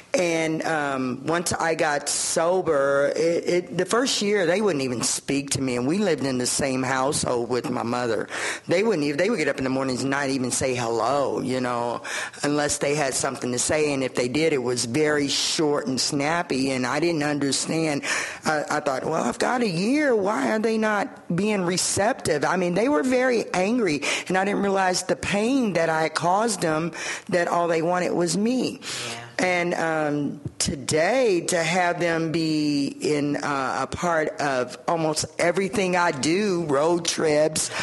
And um, once I got sober, it, it, the first year they wouldn't even speak to me, and we lived in the same household with my mother. They wouldn't even they would get up in the mornings and not even say hello, you know, unless they had something to say. And if they did, it was very short and snappy, and I didn't understand. I, I thought, well, I've got a year. Why are they not being receptive? I mean, they were very angry, and I didn't realize the pain that I caused them, that all they wanted was me. Yeah. And um, today, to have them be in uh, a part of almost everything I do, road trips,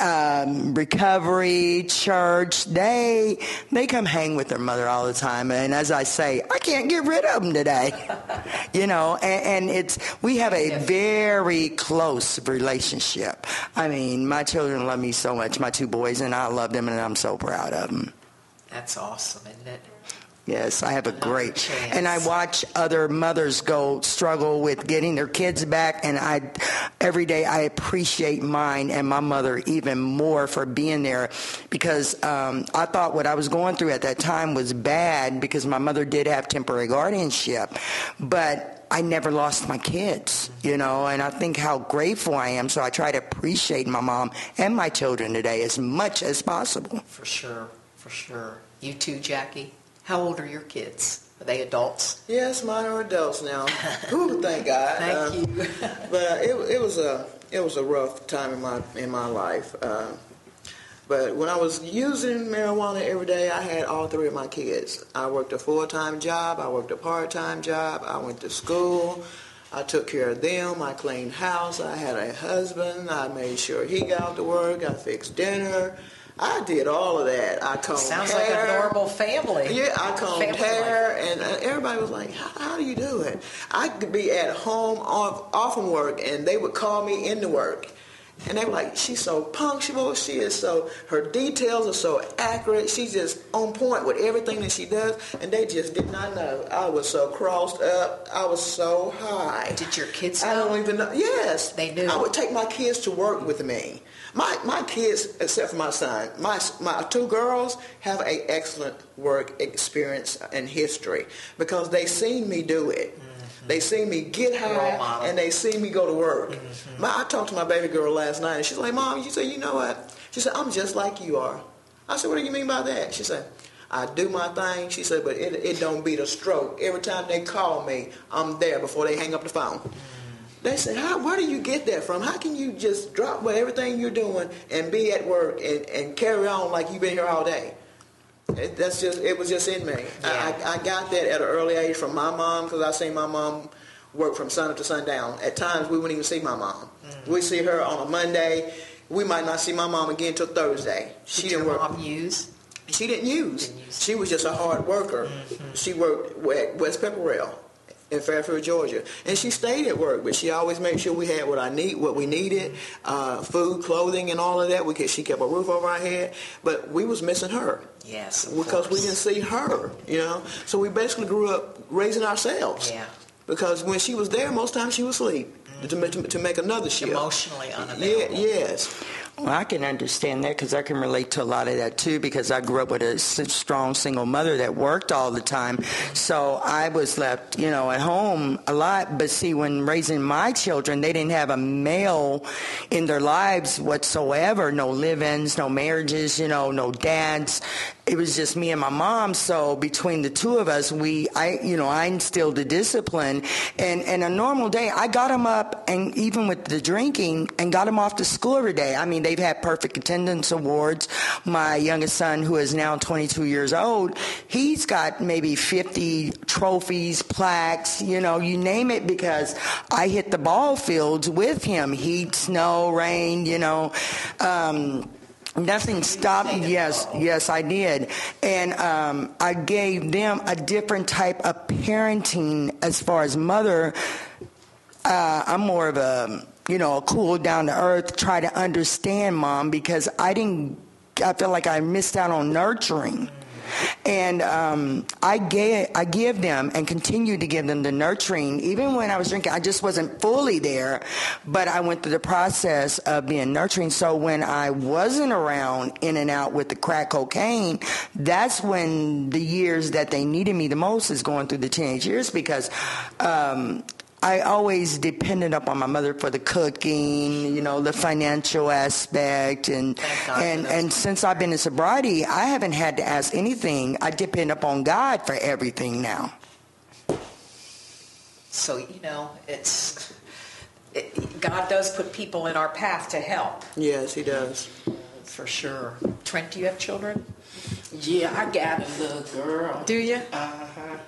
um, recovery, church, they they come hang with their mother all the time. And as I say, I can't get rid of them today. You know, and, and it's we have a very close relationship. I mean, my children love me so much, my two boys, and I love them, and I'm so proud of them. That's awesome, isn't it? Yes, I have a Another great, chance. and I watch other mothers go struggle with getting their kids back, and I, every day I appreciate mine and my mother even more for being there, because um, I thought what I was going through at that time was bad because my mother did have temporary guardianship, but I never lost my kids, you know, and I think how grateful I am, so I try to appreciate my mom and my children today as much as possible. For sure, for sure. You too, Jackie? How old are your kids? Are they adults? Yes, mine are adults now. Ooh, thank God. Thank uh, you. But uh, it, it was a it was a rough time in my in my life. Uh, but when I was using marijuana every day, I had all three of my kids. I worked a full time job. I worked a part time job. I went to school. I took care of them. I cleaned house. I had a husband. I made sure he got to work. I fixed dinner. I did all of that. I combed Sounds hair. like a normal family. Yeah, I combed family hair, life. and uh, everybody was like, how, how do you do it? I could be at home off, off from work, and they would call me into work. And they were like, she's so punctual. She is so, her details are so accurate. She's just on point with everything that she does. And they just did not know. I was so crossed up. I was so high. Did your kids know? I don't even know. Yes. They knew. I would take my kids to work with me. My my kids, except for my son, my my two girls have an excellent work experience and history because they seen me do it. Mm-hmm. They seen me get high, and they seen me go to work. Mm-hmm. My, I talked to my baby girl last night, and she's like, Mom, she said, you know what? She said, I'm just like you are. I said, what do you mean by that? She said, I do my thing. She said, but it, it don't beat a stroke. Every time they call me, I'm there before they hang up the phone. They said, How, where do you get that from? How can you just drop with everything you're doing and be at work and, and carry on like you've been here all day? It, that's just, it was just in me. Yeah. I, I got that at an early age from my mom because I seen my mom work from sun up to sundown. At times, we wouldn't even see my mom. Mm-hmm. We see her on a Monday. We might not see my mom again until Thursday. She Did didn't your work. mom use? She didn't use. Didn't use. She was just a hard worker. Mm-hmm. She worked at West Pepperell in Fairfield, Georgia, and she stayed at work, but she always made sure we had what I need, what we needed, uh, food, clothing, and all of that. We could, she kept a roof over our head, but we was missing her. Yes, because we didn't see her, you know. So we basically grew up raising ourselves. Yeah. Because when she was there, most times she was asleep mm-hmm. to, to, to make another shift. Emotionally unavailable. Yeah, yes. Well, I can understand that because I can relate to a lot of that too, because I grew up with a strong single mother that worked all the time. So I was left, you know, at home a lot. But see, when raising my children, they didn't have a male in their lives whatsoever. No live-ins, no marriages, you know, no dads. It was just me and my mom. So between the two of us, we, I, you know, I instilled the discipline. And, and a normal day, I got them up, and even with the drinking, and got them off to school every day. I mean, they've had perfect attendance awards. My youngest son, who is now twenty-two years old, he's got maybe fifty trophies, plaques, you know, you name it, because I hit the ball fields with him. Heat, snow, rain, you know. Um, Nothing stopped. Yes, yes, I did. And um, I gave them a different type of parenting as far as mother. Uh, I'm more of a, you know, a cool, down to earth, try to understand mom, because I didn't, I feel like I missed out on nurturing. And um, I gave, I give them and continue to give them the nurturing. Even when I was drinking, I just wasn't fully there, but I went through the process of being nurturing. So when I wasn't around, in and out with the crack cocaine, that's when the years that they needed me the most is going through the teenage years, because um, I always depended upon my mother for the cooking, you know, the financial aspect. And and, and since I've been in sobriety, I haven't had to ask anything. I depend upon God for everything now. So, you know, it's it, God does put people in our path to help. Yes, he does. For sure. Trent, do you have children? Yeah, I got a little girl. Do you? Uh-huh.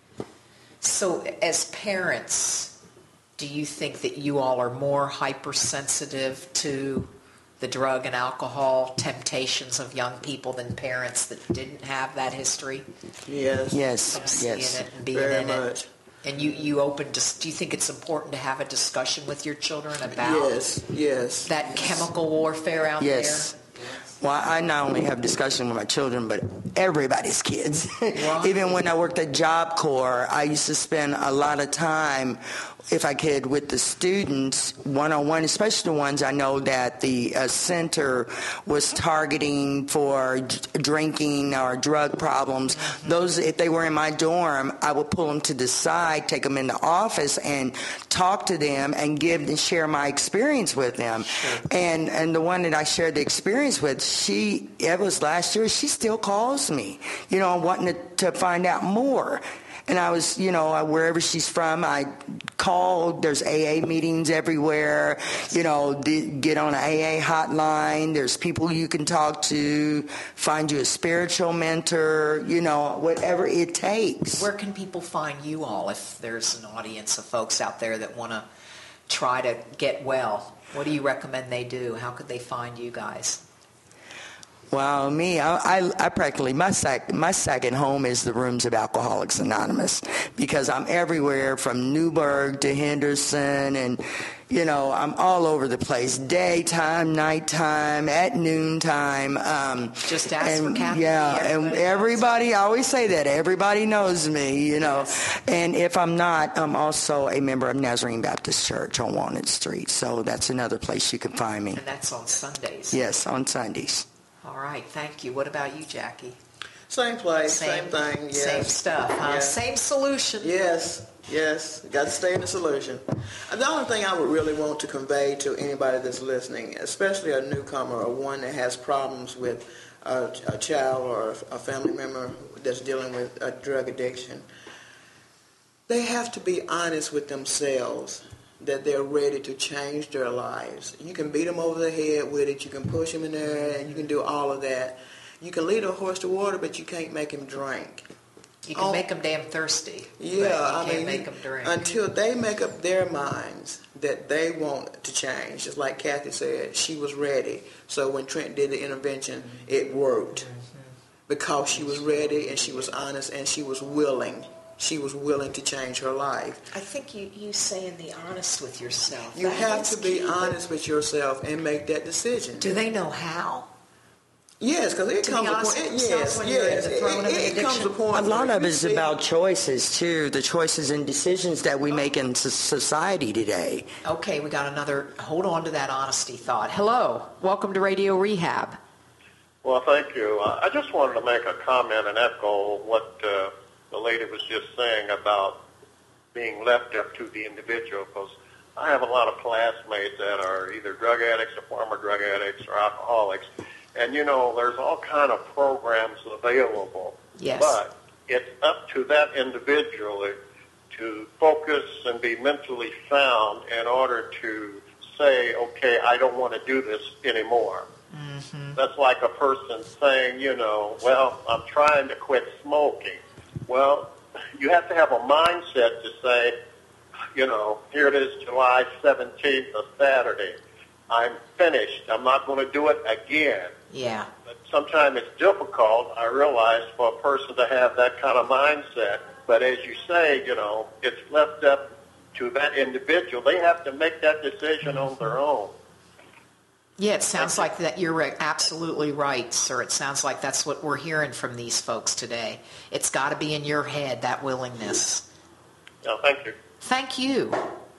So as parents, do you think that you all are more hypersensitive to the drug and alcohol temptations of young people than parents that didn't have that history? Yes. Yes. Of seeing Yes. it and being Very in much. it. And you, you open to, do you think it's important to have a discussion with your children about Yes, yes. that chemical warfare out Yes. there? Well, I not only have discussion with my children, but everybody's kids. Even when I worked at Job Corps, I used to spend a lot of time, if I could, with the students one-on-one, especially the ones I know that the uh, center was targeting for d- drinking or drug problems. Those, if they were in my dorm, I would pull them to the side, take them in the office, and talk to them and give and share my experience with them. Sure. And and the one that I shared the experience with, she, it was last year, she still calls me, you know, wanting to, to find out more. And I was, you know, wherever she's from, I called. There's A A meetings everywhere. You know, get on an A A hotline. There's people you can talk to. Find you a spiritual mentor. You know, whatever it takes. Where can people find you all if there's an audience of folks out there that want to try to get well? What do you recommend they do? How could they find you guys? Well, me, I, I, I practically, my, sec, my second home is the rooms of Alcoholics Anonymous, because I'm everywhere from Newburgh to Henderson, and, you know, I'm all over the place, daytime, nighttime, at noontime. Um, Just ask and, for Kathy. Yeah, everybody and everybody, I always say that, everybody knows me, you know. Yes. And if I'm not, I'm also a member of Nazarene Baptist Church on Walnut Street, so that's another place you can find me. And that's on Sundays. Yes, on Sundays. All right, thank you. What about you, Jackie? Same place, same, same thing. Yes. Same stuff, huh? Yeah. Same solution. Yes, yes. Got to stay in the solution. The only thing I would really want to convey to anybody that's listening, especially a newcomer or one that has problems with a, a child or a family member that's dealing with a drug addiction, they have to be honest with themselves that they're ready to change their lives. You can beat them over the head with it. You can push them in there, and you can do all of that. You can lead a horse to water, but you can't make him drink. You can oh, make them damn thirsty. Yeah, but you I can't mean, make them drink. Until they make up their minds that they want to change. Just like Kathy said, she was ready. So when Trent did the intervention, mm-hmm. it worked mm-hmm. because she was ready and she was honest and she was willing. She was willing to change her life. I think you, you saying the honest with yourself. You that have to be key. honest with yourself and make that decision. Do they know how? Yes, because it To comes be a honest, point. it It, sounds yes, when you're in yes. the throne of It, it, it comes a addiction. point. A lot where of you it's see- about choices, too, the choices and decisions that we make in s- society today. Okay, we got another, hold on to that honesty thought. Hello, welcome to Radio Rehab. Well, thank you. Uh, I just wanted to make a comment and echo what uh, the lady was just saying about being left up to the individual, because I have a lot of classmates that are either drug addicts or former drug addicts or alcoholics, and, you know, there's all kind of programs available. Yes. But it's up to that individual to focus and be mentally sound in order to say, okay, I don't want to do this anymore. Mm-hmm. That's like a person saying, you know, well, I'm trying to quit smoking. Well, you have to have a mindset to say, you know, here it is, July seventeenth, a Saturday. I'm finished. I'm not going to do it again. Yeah. But sometimes it's difficult, I realize, for a person to have that kind of mindset. But as you say, you know, it's left up to that individual. They have to make that decision on their own. Yeah, it sounds like that. You're right, absolutely right, sir. It sounds like that's what we're hearing from these folks today. It's got to be in your head, that willingness. No, thank you. Thank you.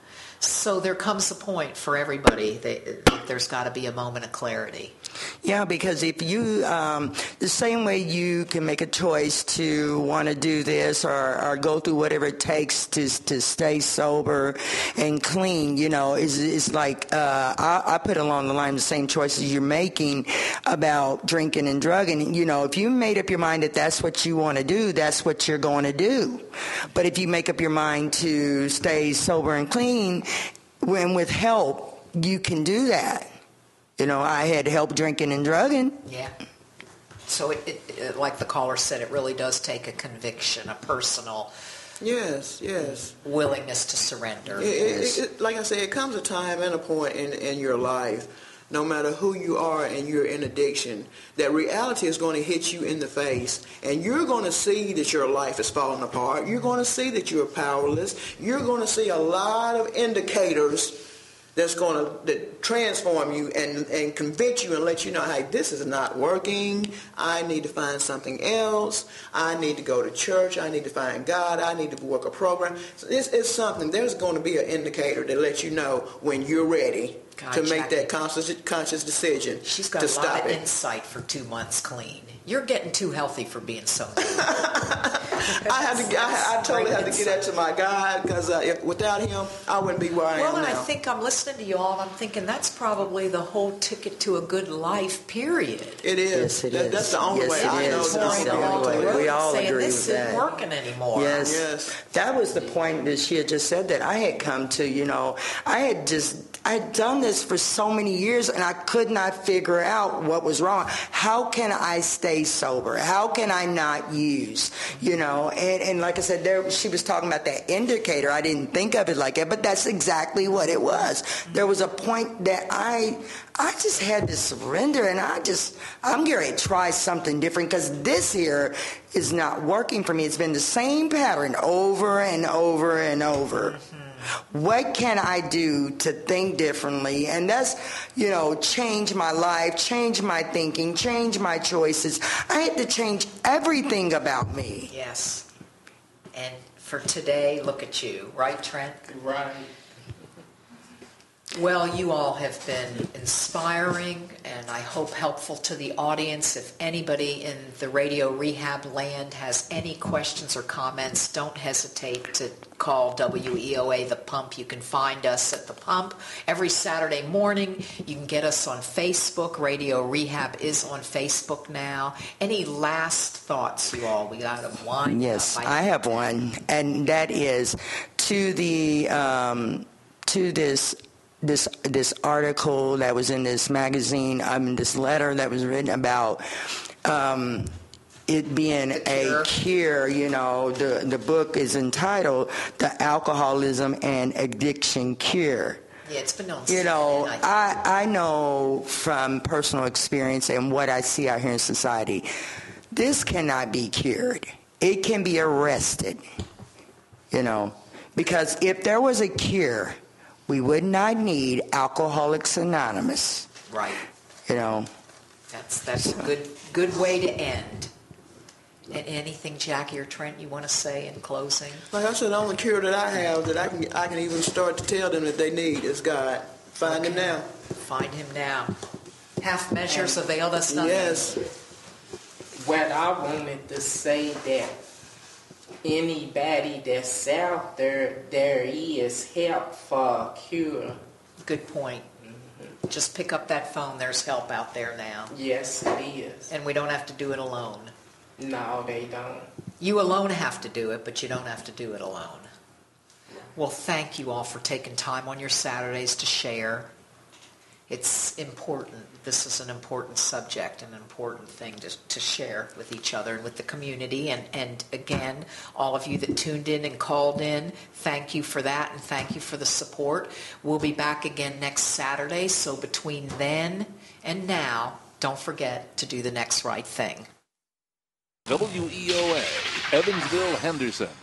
So there comes a point for everybody that there's got to be a moment of clarity. Yeah, because if you, um, the same way you can make a choice to want to do this or, or go through whatever it takes to to stay sober and clean, you know, is is like uh, I, I put along the line the same choices you're making about drinking and drugging. You know, if you made up your mind that that's what you want to do, that's what you're going to do. But if you make up your mind to stay sober and clean, when with help, you can do that. You know, I had help drinking and drugging. Yeah. So, it, it, it, like the caller said, it really does take a conviction, a personal Yes, yes. willingness to surrender. It, it, it, like I said, it comes a time and a point in, in your life, no matter who you are and you're in addiction, that reality is going to hit you in the face, and you're going to see that your life is falling apart. You're going to see that you're powerless. You're going to see a lot of indicators that's going to that transform you and, and convince you and let you know, hey, this is not working. I need to find something else. I need to go to church. I need to find God. I need to work a program. So this is something. There's going to be an indicator that lets you know when you're ready God, to make Jackie. that conscious, conscious decision She's got to a stop lot of it. insight for two months clean. You're getting too healthy for being so good. I had to. I, I totally had to get that to my God, because uh, if, without him, I wouldn't be where I Well, am and now. I think I'm listening to you all, and I'm thinking that's probably the whole ticket to a good life, period. It is. Yes, it That- is. That's the only Yes, way it I know is. that It's I'm the going to be only able to way. work. We all saying agree this with isn't that. working anymore. Yes. Yes. That was the point that she had just said that I had come to, you know. I had just, I had done this for so many years, and I could not figure out what was wrong. How can I stay sober? How can I not use? You know, and, and like I said, there she was talking about that indicator. I didn't think of it like that, but that's exactly what it was. There was a point that I I just had to surrender, and I just, I'm going to try something different, because this here is not working for me. It's been the same pattern over and over and over. What can I do to think differently? And that's, you know, change my life, change my thinking, change my choices. I had to change everything about me. Yes. And for today, look at you. Right, Trent? Right. Well, you all have been inspiring and I hope helpful to the audience. If anybody in the Radio Rehab land has any questions or comments, don't hesitate to call W E O A The Pump. You can find us at The Pump every Saturday morning. You can get us on Facebook. Radio Rehab is on Facebook now. Any last thoughts, you all? We got to wind Yes, up. I have one, and that is to the um, to this this this article that was in this magazine. I mean, this letter that was written about um, it being a cure. You know, the the book is entitled "The Alcoholism and Addiction Cure." Yeah, it's been on. You know, I, I know from personal experience and what I see out here in society, this cannot be cured. It can be arrested, you know, because if there was a cure, we would not need Alcoholics Anonymous. Right. You know, That's that's a good good way to end. And anything, Jackie or Trent, you want to say in closing? Like I said, the only cure that I have that I can I can even start to tell them that they need is God. Find Okay. Him now. Find Him now. Half measures availed us nothing. Yes. What I wanted to say that anybody that's out there, there is help for a cure. Good point. Mm-hmm. Just pick up that phone. There's help out there now. Yes, it is. And we don't have to do it alone. No, they don't. You alone have to do it, but you don't have to do it alone. Well, thank you all for taking time on your Saturdays to share. It's important. This is an important subject, an important thing to, to share with each other and with the community. And, and again, all of you that tuned in and called in, thank you for that, and thank you for the support. We'll be back again next Saturday, so between then and now, don't forget to do the next right thing. W E O A, Evansville, Henderson.